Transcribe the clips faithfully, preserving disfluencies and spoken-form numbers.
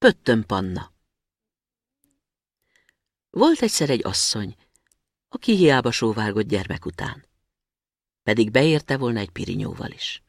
Pöttöm Panna. Volt egyszer egy asszony, aki hiába sóvárgott gyermek után, pedig beérte volna egy pirinyóval is.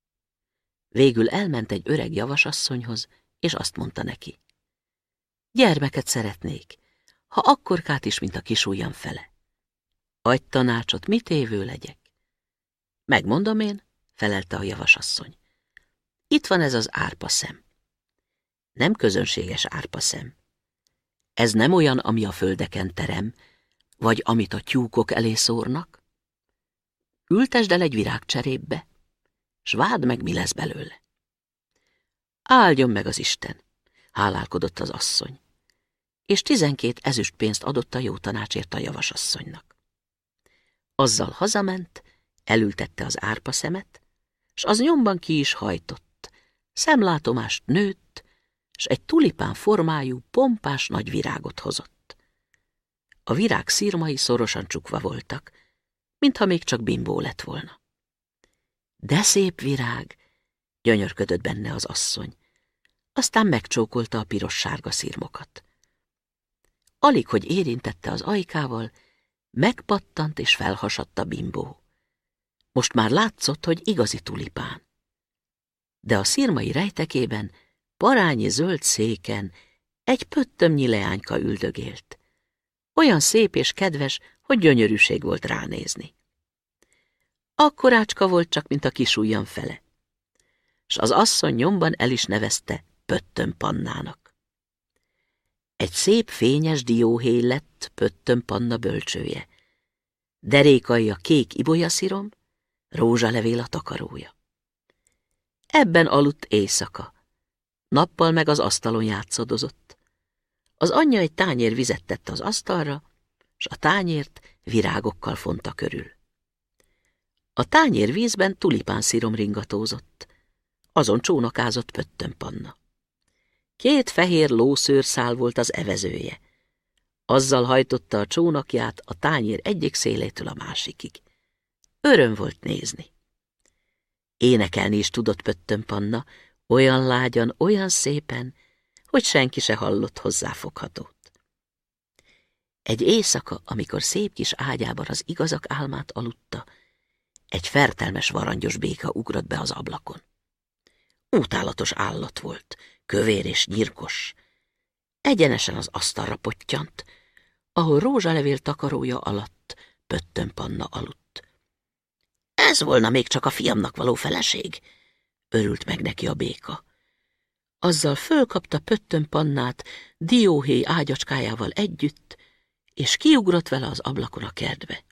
Végül elment egy öreg javasasszonyhoz, és azt mondta neki: gyermeket szeretnék, ha akkorkát is, mint a kisujjam fele. Adj tanácsot, mit évő legyek? Megmondom én, felelte a javasasszony. Itt van ez az árpaszem. Nem közönséges árpaszem. Ez nem olyan, ami a földeken terem, vagy amit a tyúkok elé szórnak. Ültesd el egy virágcserépbe, s vádd meg, mi lesz belőle. Áldjon meg az Isten, hálálkodott az asszony, és tizenkét ezüstpénzt adott a jó tanácsért a javasasszonynak. Azzal hazament, elültette az árpaszemet, s az nyomban ki is hajtott, szemlátomást nőtt, s egy tulipán formájú, pompás nagy virágot hozott. A virág szirmai szorosan csukva voltak, mintha még csak bimbó lett volna. De szép virág, gyönyörködött benne az asszony, aztán megcsókolta a piros-sárga szirmokat. Alig, hogy érintette az ajkával, megpattant és felhasadt a bimbó. Most már látszott, hogy igazi tulipán. De a szirmai rejtekében, parányi zöld széken egy pöttömnyi leányka üldögélt. Olyan szép és kedves, hogy gyönyörűség volt ránézni. Akkorácska volt csak, mint a kisujjam fele, s az asszony nyomban el is nevezte Pöttöm Pannának. Egy szép fényes dióhéj lett Pöttöm Panna bölcsője. Derékai a kék ibolyaszirom, rózsalevél a takarója. Ebben aludt éjszaka. Nappal meg az asztalon játszadozott. Az anyja egy tányér vizet tett az asztalra, s a tányért virágokkal fonta körül. A tányér vízben tulipánszirom ringatózott. Azon csónakázott Pöttöm Panna. Két fehér lószőrszál volt az evezője. Azzal hajtotta a csónakját a tányér egyik szélétől a másikig. Öröm volt nézni. Énekelni is tudott Pöttöm Panna, olyan lágyan, olyan szépen, hogy senki se hallott hozzáfoghatót. Egy éjszaka, amikor szép kis ágyában az igazak álmát aludta, egy fertelmes varangyos béka ugrott be az ablakon. Utálatos állat volt, kövér és nyírkos. Egyenesen az asztalra pottyant, ahol rózsalevél takarója alatt Pöttöm Panna aludt. Ez volna még csak a fiamnak való feleség, örült meg neki a béka. Azzal fölkapta Pöttöm Pannát dióhéj ágyacskájával együtt, és kiugrott vele az ablakon a kertbe.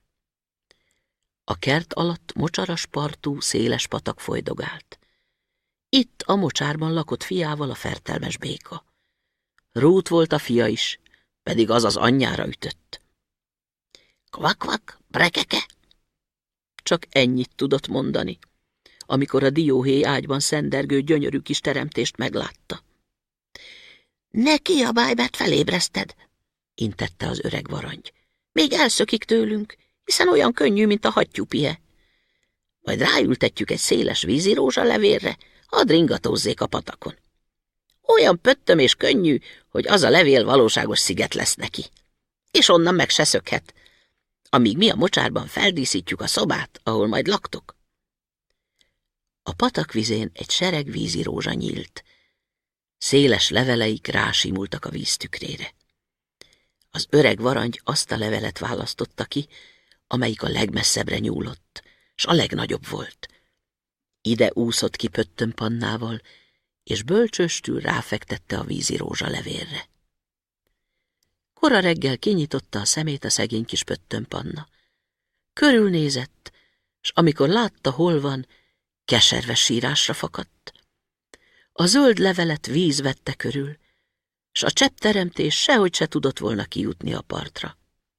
A kert alatt mocsaras partú, széles patak folydogált. Itt a mocsárban lakott fiával a fertelmes béka. Rút volt a fia is, pedig az az anyjára ütött. Kvak-kvak, brekeke! Csak ennyit tudott mondani, amikor a dióhéj ágyban szendergő gyönyörű kis teremtést meglátta. Ne kiabálj, mert felébreszted, intette az öreg varangy. Még elszökik tőlünk, hiszen olyan könnyű, mint a hattyúpie. Majd ráültetjük egy széles vízirózsa levélre, hadd ringatózzék a patakon. Olyan pöttöm és könnyű, hogy az a levél valóságos sziget lesz neki. És onnan meg se szökhet, amíg mi a mocsárban feldíszítjük a szobát, ahol majd laktok. A patak vizén egy sereg vízirózsa nyílt. Széles leveleik rásimultak a víz tükrére. Az öreg varangy azt a levelet választotta ki, amelyik a legmesszebbre nyúlott, s a legnagyobb volt. Ide úszott ki Pöttöm Pannával, és bölcsöstül ráfektette a vízirózsa levélre. Kora reggel kinyitotta a szemét a szegény kis Pöttöm Panna. Körülnézett, s amikor látta, hol van, keserve sírásra fakadt. A zöld levelet víz vette körül, s a cseppteremtés sehogy se tudott volna kijutni a partra.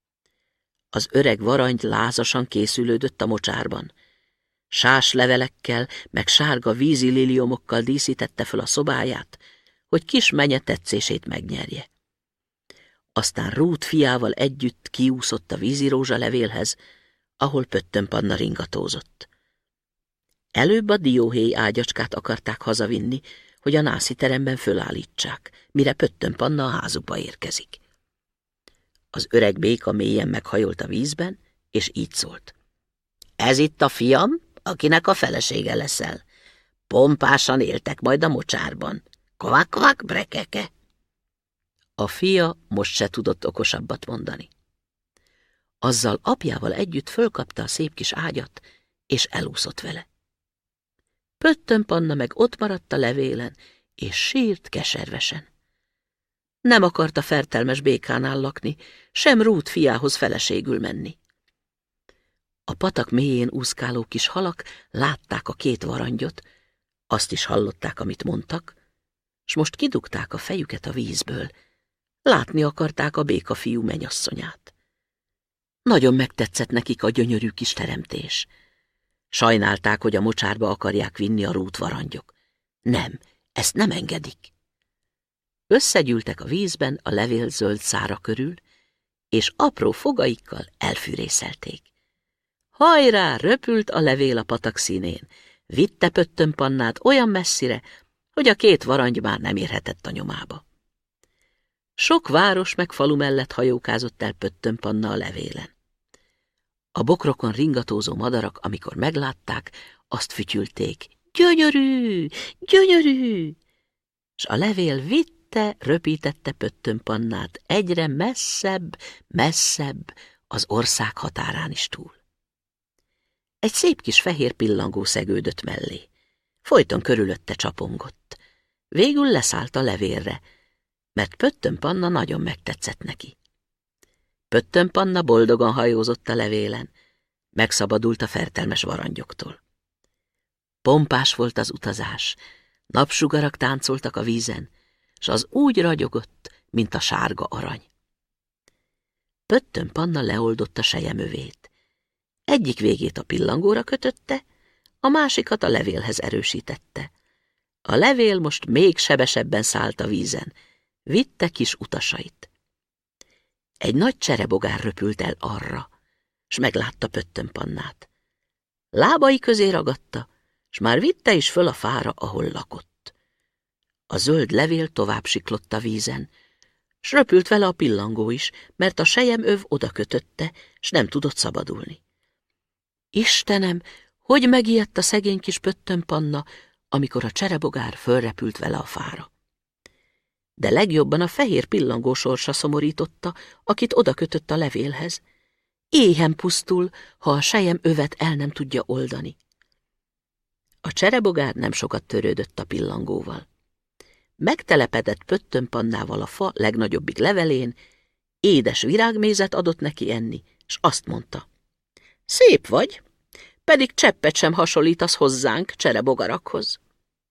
Az öreg varangy lázasan készülődött a mocsárban. Sás levelekkel, meg sárga vízi liliomokkal díszítette föl a szobáját, hogy kis menye tetszését megnyerje. Aztán Rút fiával együtt kiúszott a vízirózsa levélhez, ahol Pöttöm Panna ringatózott. Előbb a dióhéj ágyacskát akarták hazavinni, hogy a násziteremben fölállítsák, mire Pöttöm Panna a házukba érkezik. Az öreg béka mélyen meghajolt a vízben, és így szólt. Ez itt a fiam, akinek a felesége leszel. Pompásan éltek majd a mocsárban. Kvak-kvak, brekeke. A fia most se tudott okosabbat mondani. Azzal apjával együtt fölkapta a szép kis ágyat, és elúszott vele. Pöttöm Panna meg ott maradt a levélen, és sírt keservesen. Nem akart a fertelmes békánál lakni, sem Rút fiához feleségül menni. A patak mélyén úszkáló kis halak látták a két varangyot, azt is hallották, amit mondtak, s most kidugták a fejüket a vízből. Látni akarták a békafiú menyasszonyát. Nagyon megtetszett nekik a gyönyörű kis teremtés. Sajnálták, hogy a mocsárba akarják vinni a Rút varangyok. Nem, ezt nem engedik. Összegyűltek a vízben a levélzöld szára körül, és apró fogaikkal elfűrészelték. Hajrá, röpült a levél a patak színén, vitte Pöttöm Pannát olyan messzire, hogy a két varangy már nem érhetett a nyomába. Sok város meg falu mellett hajókázott el Pöttöm Panna a levélen. A bokrokon ringatózó madarak, amikor meglátták, azt fütyülték. Gyönyörű, gyönyörű! S a levél vitte, röpítette Pöttöm Pannát egyre messzebb, messzebb, az ország határán is túl. Egy szép kis fehér pillangó szegődött mellé. Folyton körülötte csapongott. Végül leszállt a levélre, mert Pöttöm Panna nagyon megtetszett neki. Pöttöm Panna boldogan hajózott a levélen, megszabadult a fertelmes varangyoktól. Pompás volt az utazás, napsugarak táncoltak a vízen, s az úgy ragyogott, mint a sárga arany. Pöttöm Panna leoldotta selyemövét. Egyik végét a pillangóra kötötte, a másikat a levélhez erősítette. A levél most még sebesebben szállt a vízen, vitte kis utasait. Egy nagy cserebogár röpült el arra, s meglátta Pöttöm Pannát. Lábai közé ragadta, s már vitte is föl a fára, ahol lakott. A zöld levél tovább siklott a vízen, s röpült vele a pillangó is, mert a selyemöv oda kötötte, s nem tudott szabadulni. Istenem, hogy megijedt a szegény kis Pöttöm Panna, amikor a cserebogár fölrepült vele a fára. De legjobban a fehér pillangó sorsa szomorította, akit oda kötött a levélhez. Éhen pusztul, ha a sejem övet el nem tudja oldani. A cserebogár nem sokat törődött a pillangóval. Megtelepedett Pöttöm Pannával a fa legnagyobbik levelén, édes virágmézet adott neki enni, s azt mondta. Szép vagy, pedig cseppet sem hasonlítasz hozzánk, cserebogarakhoz.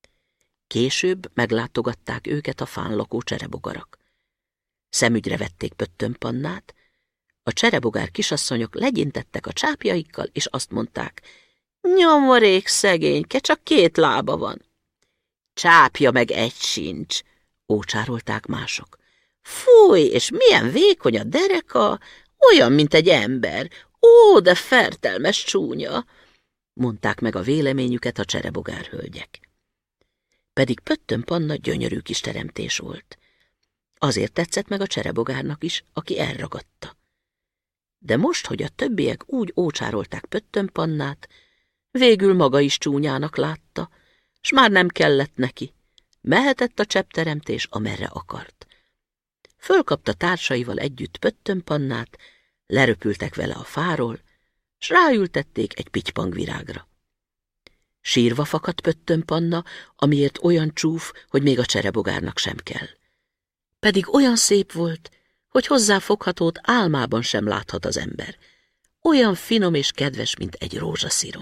Később meglátogatták őket a fán lakó cserebogarak. Szemügyre vették Pöttöm Pannát, a cserebogár kisasszonyok legyintettek a csápjaikkal, és azt mondták, nyomorék szegényke, csak két lába van. Csápja meg egy sincs, ócsárolták mások. Fúj, és milyen vékony a dereka, olyan, mint egy ember. Ó, de fertelmes csúnya, mondták meg a véleményüket a cserebogár hölgyek. Pedig Pöttöm Panna gyönyörű kis teremtés volt. Azért tetszett meg a cserebogárnak is, aki elragadta. De most, hogy a többiek úgy ócsárolták Pöttöm Pannát, végül maga is csúnyának látta, s már nem kellett neki. Mehetett a cseppteremtés, amerre akart. Fölkapta társaival együtt Pöttöm Pannát, leröpültek vele a fáról, s ráültették egy pitypangvirágra. Sírva fakadt Pöttöm Panna, amiért olyan csúf, hogy még a cserebogárnak sem kell. Pedig olyan szép volt, hogy hozzáfoghatót álmában sem láthat az ember. Olyan finom és kedves, mint egy rózsaszírom.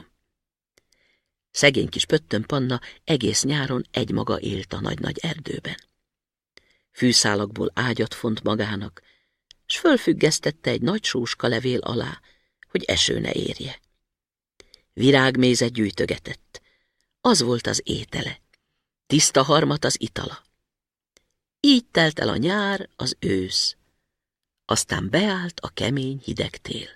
Szegény kis Pöttöm Panna egész nyáron egymaga élt a nagy-nagy erdőben. Fűszálakból ágyat font magának, s fölfüggesztette egy nagy sóska levél alá, hogy eső ne érje. Virágmézet gyűjtögetett. Az volt az étele. Tiszta harmat az itala. Így telt el a nyár, az ősz. Aztán beállt a kemény hideg tél.